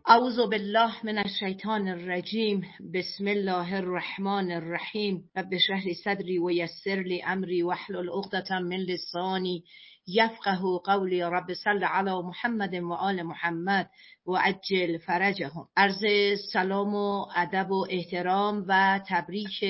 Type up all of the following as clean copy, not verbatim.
اعوذ بالله من الشیطان الرجیم. بسم الله الرحمن الرحیم. رب اشرح لی صدری و یسر لی امری واحلل عقدة من لسانی یفقهوا قولی. رب صل علی محمد و آل محمد و عجل فرجهم. عرض سلام و ادب و احترام و تبریک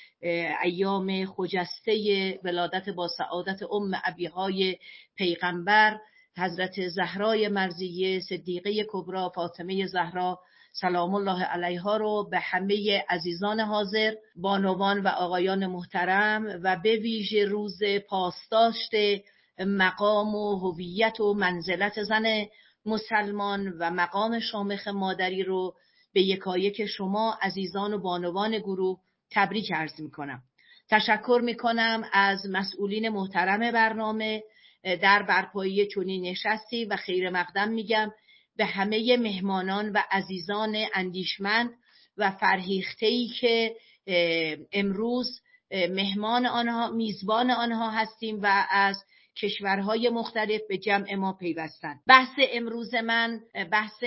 ایام خجسته ولادت با سعادت ابیهای پیغمبر حضرت زهرای مرضیه، صدیقه کبری، فاطمه زهرا سلام الله علیها رو به همه عزیزان حاضر، بانوان و آقایان محترم و به ویژه روز پاسداشت مقام و هویت و منزلت زن مسلمان و مقام شامخ مادری رو به یکایک شما عزیزان و بانوان گروه تبریک عرض میکنم. تشکر میکنم از مسئولین محترم برنامه در برپایی چنین نشستی و خیر مقدم میگم به همه مهمانان و عزیزان اندیشمند و فرهیخته‌ای که امروز مهمان آنها، میزبان آنها هستیم و از کشورهای مختلف به جمع ما پیوستند. بحث امروز من بحث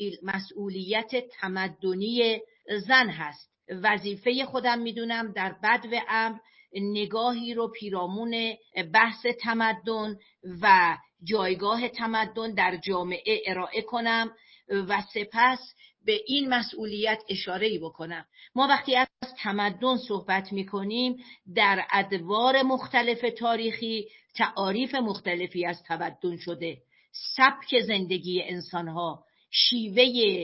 مسئولیت تمدنی زن هست. وظیفه خودم میدونم در بدو امر نگاهی رو پیرامون بحث تمدن و جایگاه تمدن در جامعه ارائه کنم و سپس به این مسئولیت اشاره‌ای بکنم. ما وقتی از تمدن صحبت میکنیم در ادوار مختلف تاریخی تعاریف مختلفی از تمدن شده. سبک زندگی انسانها، شیوه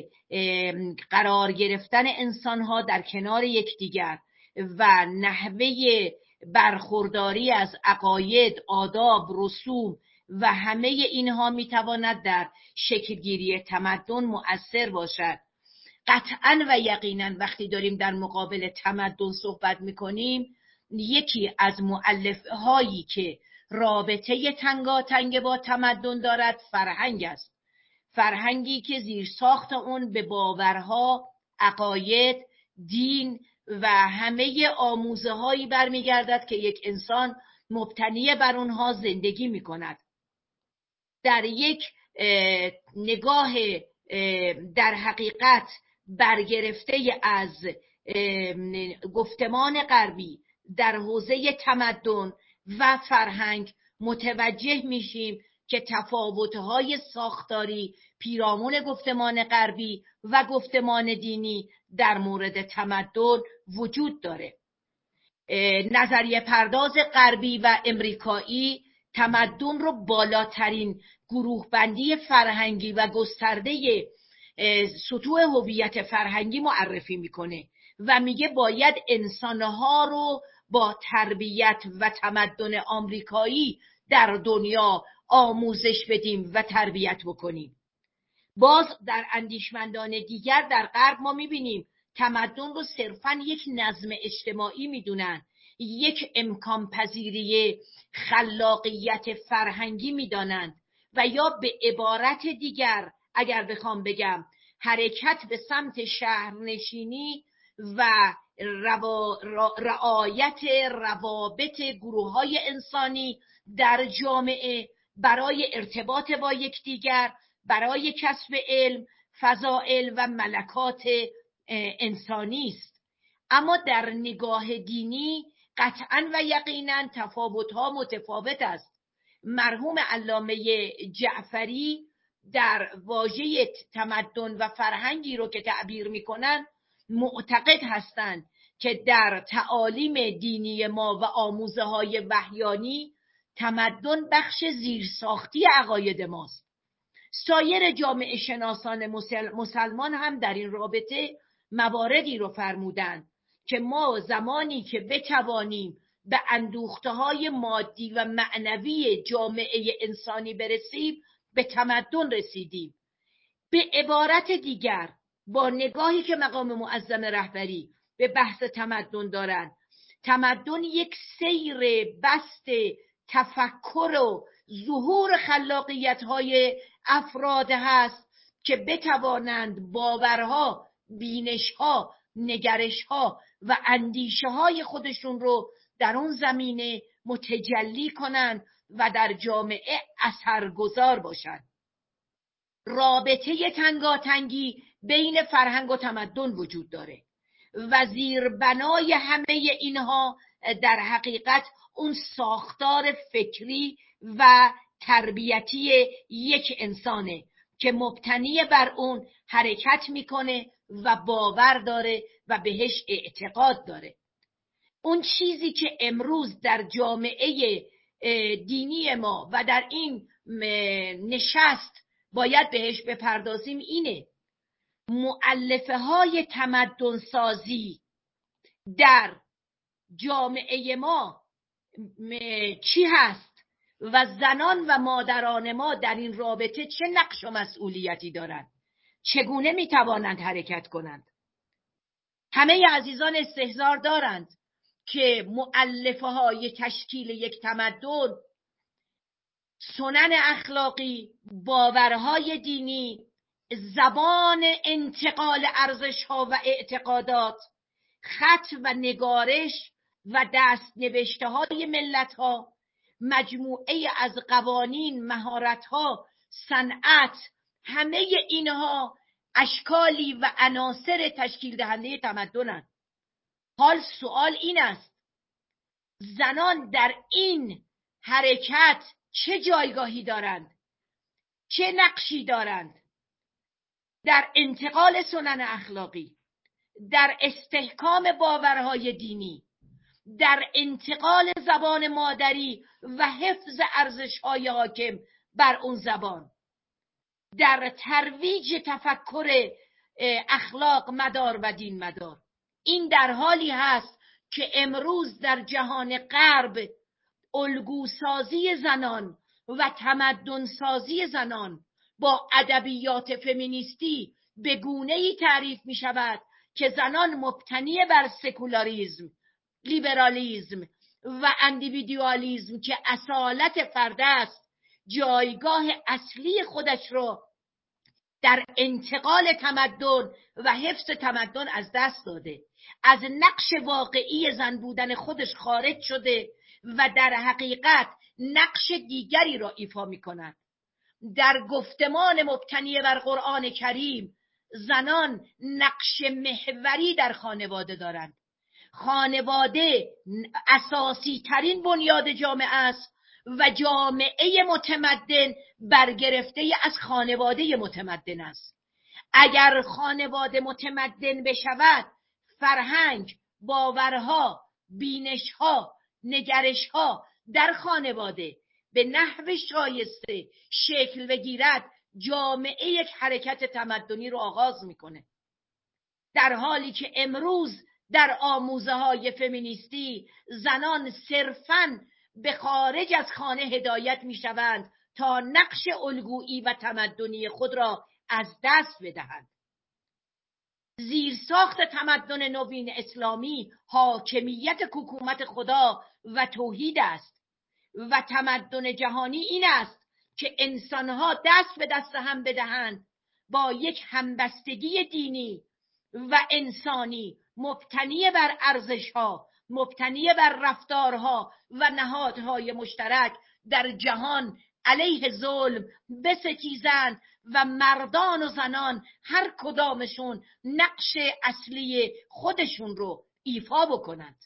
قرار گرفتن انسانها در کنار یکدیگر و نحوه برخورداری از عقاید، آداب، رسوم و همه اینها میتواند در شکلگیری تمدن مؤثر باشد. قطعاً و یقیناً وقتی داریم در مقابل تمدن صحبت میکنیم، یکی از مؤلفه‌هایی که رابطه تنگاتنگ با تمدن دارد فرهنگ است. فرهنگی که زیر ساخت اون به باورها، عقاید، دین و همه آموزه هایی برمیگردد که یک انسان مبتنی بر اونها زندگی می کند. در یک نگاه در حقیقت برگرفته از گفتمان غربی در حوزه تمدن و فرهنگ متوجه میشیم که تفاوت‌های ساختاری پیرامون گفتمان غربی و گفتمان دینی در مورد تمدن وجود داره. نظریه پرداز غربی و امریکایی تمدن رو بالاترین گروه بندی فرهنگی و گسترده سطوح هویت فرهنگی معرفی میکنه و میگه باید انسانها رو با تربیت و تمدن آمریکایی در دنیا آموزش بدیم و تربیت بکنیم. باز در اندیشمندان دیگر در غرب ما میبینیم تمدن رو صرفاً یک نظم اجتماعی میدونن، یک امکان پذیری خلاقیت فرهنگی میدانند و یا به عبارت دیگر اگر بخوام بگم حرکت به سمت شهرنشینی و رعایت روابط گروه‌های انسانی در جامعه برای ارتباط با یکدیگر، برای کسب علم، فضائل و ملکات انسانی است. اما در نگاه دینی قطعاً و یقیناً تفاوت‌ها متفاوت است. مرحوم علامه جعفری در واژه تمدن و فرهنگی رو که تعبیر می‌کنن معتقد هستند که در تعالیم دینی ما و آموزه‌های وحیانی تمدن بخش زیرساختی عقاید ماست. سایر جامعه شناسان مسلمان هم در این رابطه مواردی رو فرمودند که ما زمانی که بتوانیم به اندوخته‌های مادی و معنوی جامعه انسانی برسیم به تمدن رسیدیم. به عبارت دیگر با نگاهی که مقام معظم رهبری به بحث تمدن دارند، تمدن یک سیر بست تفکر و ظهور خلاقیت‌های افراد هست که بتوانند باورها، بینش‌ها، نگرش‌ها و اندیشه‌های خودشون رو در اون زمینه متجلی کنند و در جامعه اثرگذار باشند. رابطه تنگاتنگی بین فرهنگ و تمدن وجود داره و زیربنای همه اینها در حقیقت اون ساختار فکری و تربیتی یک انسانه که مبتنی بر اون حرکت میکنه و باور داره و بهش اعتقاد داره. اون چیزی که امروز در جامعه دینی ما و در این نشست باید بهش بپردازیم اینه: مؤلفه های تمدن سازی در جامعه ما چی هست و زنان و مادران ما در این رابطه چه نقش و مسئولیتی دارند، چگونه میتوانند حرکت کنند. همه عزیزان استحضار دارند که مؤلفه های تشکیل یک تمدن، سنن اخلاقی، باورهای دینی، زبان انتقال ارزش‌ها و اعتقادات، خط و نگارش و دست نوشته های ملت ها، مجموعه از قوانین، مهارت ها، صنعت، همه اینها اشکالی و عناصر تشکیل دهنده تمدنند. حال سوال این است: زنان در این حرکت چه جایگاهی دارند؟ چه نقشی دارند؟ در انتقال سنن اخلاقی، در استحکام باورهای دینی، در انتقال زبان مادری و حفظ ارزش‌های حاکم بر اون زبان، در ترویج تفکر اخلاق مدار و دین مدار. این در حالی هست که امروز در جهان غرب الگوسازی زنان و تمدن سازی زنان با ادبیات فمینیستی به گونه‌ای تعریف می شود که زنان مبتنی بر سکولاریسم، لیبرالیسم و اندیویدوالیسم که اصالت فرد است، جایگاه اصلی خودش را در انتقال تمدن و حفظ تمدن از دست داده، از نقش واقعی زن بودن خودش خارج شده و در حقیقت نقش دیگری را ایفا می کند. در گفتمان مبتنی بر قرآن کریم زنان نقش محوری در خانواده دارند. خانواده اساسی ترین بنیاد جامعه است و جامعه متمدن برگرفته از خانواده متمدن است. اگر خانواده متمدن بشود، فرهنگ، باورها، بینشها، نگرشها در خانواده به نحو شایسته شکل بگیرد، جامعه یک حرکت تمدنی رو آغاز میکنه. در حالی که امروز در آموزه های فمینیستی زنان صرفاً به خارج از خانه هدایت میشوند تا نقش الگویی و تمدنی خود را از دست بدهند. زیرساخت تمدن نوین اسلامی حاکمیت حکومت خدا و توحید است و تمدن جهانی این است که انسانها دست به دست هم بدهند با یک همبستگی دینی و انسانی مبتنی بر ارزش‌ها، مبتنی بر رفتارها و نهادهای مشترک در جهان علیه ظلم بستیزند و مردان و زنان هر کدامشون نقش اصلی خودشون رو ایفا بکنند.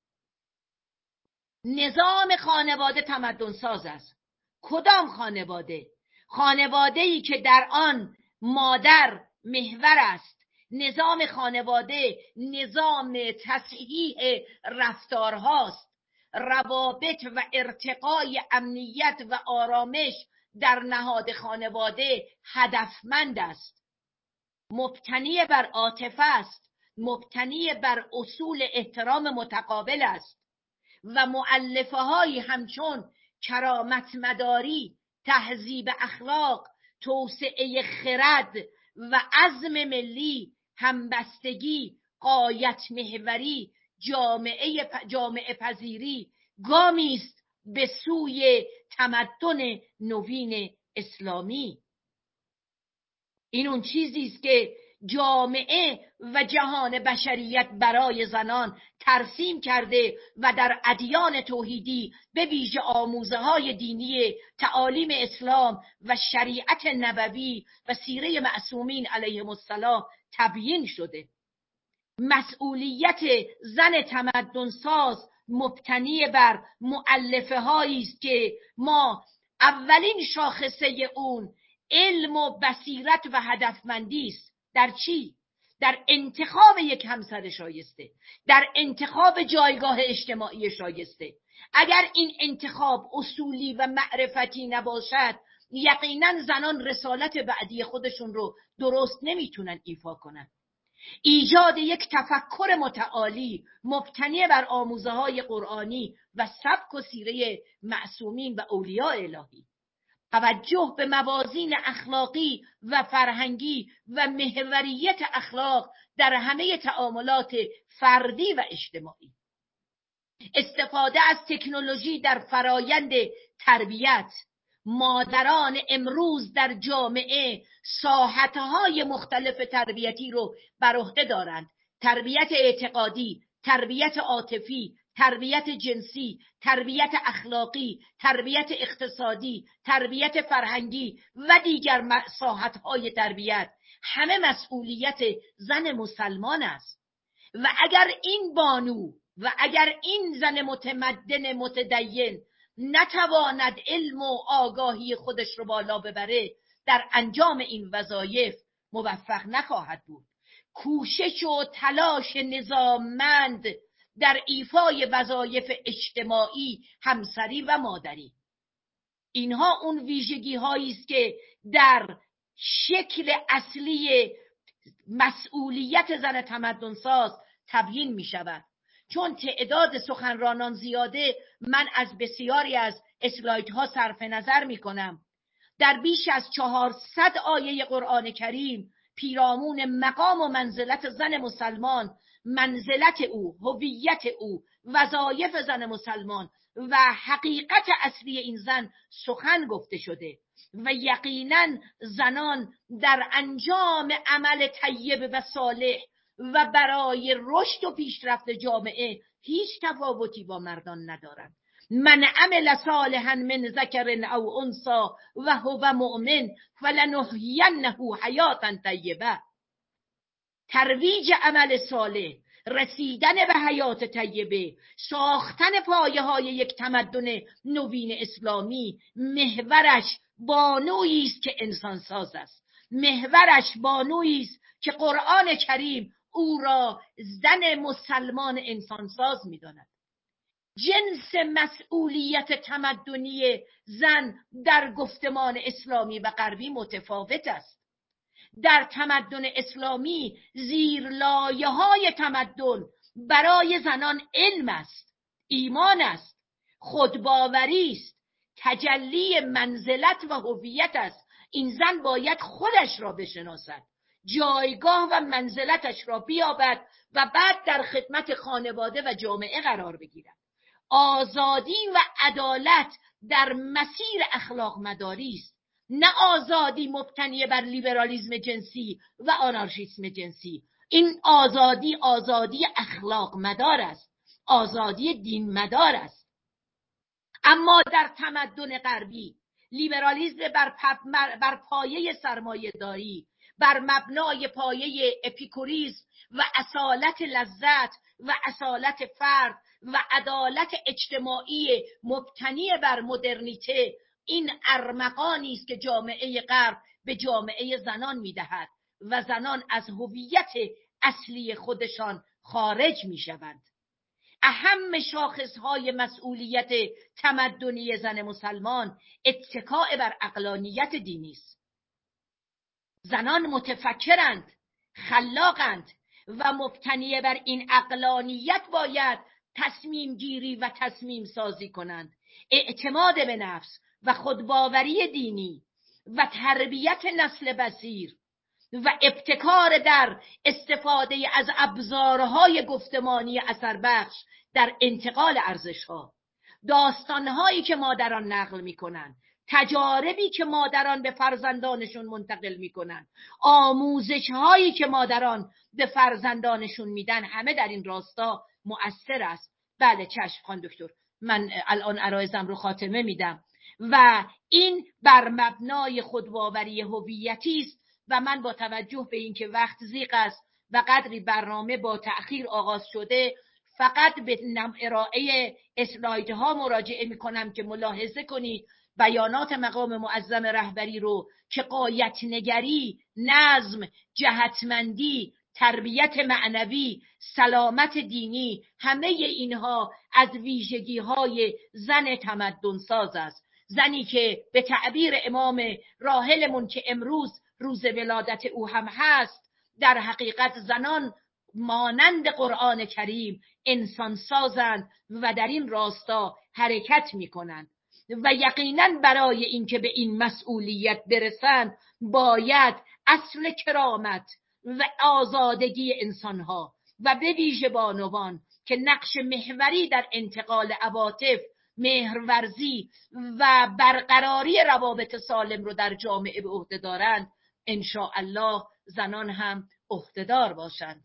نظام خانواده تمدن ساز است. کدام خانواده؟ خانواده‌ای که در آن مادر محور است. نظام خانواده نظام تصحیح رفتارهاست. روابط و ارتقای امنیت و آرامش در نهاد خانواده هدفمند است. مبتنی بر عاطفه است. مبتنی بر اصول احترام متقابل است و مؤلفه های همچون کرامت مداری، تهذیب اخلاق، توسعه خرد و عزم ملی، همبستگی، غایت محوری، جامعه پذیری گامی است به سوی تمدن نوین اسلامی. این اون چیزی است که جامعه و جهان بشریت برای زنان ترسیم کرده و در ادیان توحیدی به ویژه آموزه‌های دینی تعالیم اسلام و شریعت نبوی و سیره معصومین علیهم السلام تبیین شده. مسئولیت زن تمدن ساز مبتنی بر مؤلفه هایی است که ما اولین شاخصه اون علم و بصیرت و هدفمندی است. در چی؟ در انتخاب یک همسر شایسته، در انتخاب جایگاه اجتماعی شایسته. اگر این انتخاب اصولی و معرفتی نباشد، یقینا زنان رسالت بعدی خودشون رو درست نمیتونن ایفا کنن. ایجاد یک تفکر متعالی مبتنی بر آموزه‌های قرآنی و سبک و سیره معصومین و اولیاء الهی، توجه به موازین اخلاقی و فرهنگی و محوریت اخلاق در همه تعاملات فردی و اجتماعی، استفاده از تکنولوژی در فرایند تربیت. مادران امروز در جامعه ساحتهای مختلف تربیتی رو بر عهده دارند: تربیت اعتقادی، تربیت عاطفی، تربیت جنسی، تربیت اخلاقی، تربیت اقتصادی، تربیت فرهنگی و دیگر ساحتهای تربیت. همه مسئولیت زن مسلمان است و اگر این بانو و اگر این زن متمدن متدین نتواند علم و آگاهی خودش رو بالا ببره، در انجام این وظایف موفق نخواهد بود. کوشش و تلاش نظاممند در ایفای وظایف اجتماعی، همسری و مادری، اینها اون ویژگی هایی است که در شکل اصلی مسئولیت زن تمدن ساز تبیین می شود. چون تعداد سخنرانان زیاده، من از بسیاری از اسلایدها صرف نظر می کنم. در بیش از 400 آیه قرآن کریم پیرامون مقام و منزلت زن مسلمان، منزلت او، هویت او، وظایف زن مسلمان و حقیقت اصلی این زن سخن گفته شده و یقینا زنان در انجام عمل طیب و صالح و برای رشد و پیشرفت جامعه هیچ تفاوتی با مردان ندارند. من عمل صالحا من ذکر او انثی و هو مؤمن فلنحیینه حیاتا طیبه. ترویج عمل صالح، رسیدن به حیات طیبه، ساختن پایه های یک تمدن نوین اسلامی، محورش بانویی است که انسان ساز است. محورش بانویی است که قرآن کریم او را زن مسلمان انسانساز می‌داند. جنس مسئولیت تمدنی زن در گفتمان اسلامی و غربی متفاوت است. در تمدن اسلامی زیرلایه‌های تمدن برای زنان علم است، ایمان است، خودباوری است، تجلی منزلت و هویت است. این زن باید خودش را بشناسد، جایگاه و منزلتش را بیابد و بعد در خدمت خانواده و جامعه قرار بگیرد. آزادی و عدالت در مسیر اخلاق مداری است، نه آزادی مبتنی بر لیبرالیسم جنسی و آنارشیسم جنسی. این آزادی آزادی اخلاق مدار است، آزادی دین مدار است. اما در تمدن غربی لیبرالیسم بر پایه سرمایه داری، بر مبنای پایه اپیکوریسم و اصالت لذت و اصالت فرد و عدالت اجتماعی مبتنی بر مدرنیته، این ارمغانی است که جامعه غرب به جامعه زنان میدهد و زنان از هویت اصلی خودشان خارج میشوند. اهم شاخصهای مسئولیت تمدنی زن مسلمان اتکاء بر عقلانیت دینی است. زنان متفکرند، خلاقند و مبتنی بر این عقلانیت باید تصمیم گیری و تصمیم سازی کنند. اعتماد به نفس و خودباوری دینی و تربیت نسل بصیر و ابتکار در استفاده از ابزارهای گفتمانی اثربخش در انتقال ارزش‌ها، داستان‌هایی که مادران نقل می‌کنند، تجاربی که مادران به فرزندانشون منتقل میکنن، آموزش هایی که مادران به فرزندانشون میدن، همه در این راستا مؤثر است. بله چشم خان دکتر، من الان عرایزم رو خاتمه میدم و این بر مبنای خودباوری هویتی است و من با توجه به اینکه وقت ضیق است و قدری برنامه با تأخیر آغاز شده، فقط به ارائه اسلایدها مراجعه میکنم که ملاحظه کنید بیانات مقام معظم رهبری رو که غایت نگری، نظم، جهتمندی، تربیت معنوی، سلامت دینی، همه اینها از ویژگی‌های زن تمدن ساز است. زنی که به تعبیر امام راحلمون که امروز روز ولادت او هم هست، در حقیقت زنان مانند قرآن کریم انسان سازند و در این راستا حرکت میکنند و یقینا برای اینکه به این مسئولیت برسند باید اصل کرامت و آزادگی انسانها و به ویژه بانوان که نقش محوری در انتقال عواطف، مهرورزی و برقراری روابط سالم رو در جامعه به عهده دارند، ان شاء الله زنان هم عهده‌دار باشند.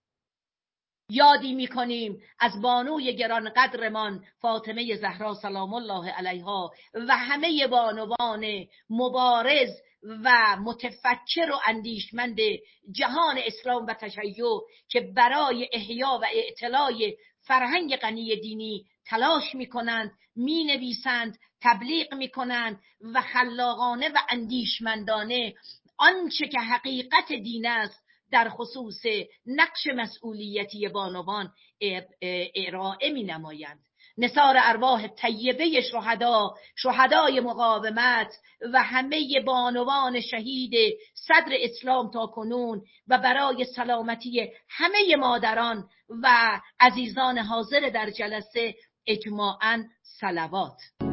یادی میکنیم از بانوی گرانقدرمان فاطمه زهرا سلام الله علیها و همه بانوان مبارز و متفکر و اندیشمند جهان اسلام و تشیع که برای احیا و اعتلای فرهنگ غنی دینی تلاش میکنند، مینویسند، تبلیغ میکنند و خلاقانه و اندیشمندانه آنچه که حقیقت دین است در خصوص نقش مسئولیتی بانوان ارائه می نمایند. نثار ارواح طیبه شهدای مقاومت و همه بانوان شهید صدر اسلام تا کنون و برای سلامتی همه مادران و عزیزان حاضر در جلسه اجماعاً صلوات.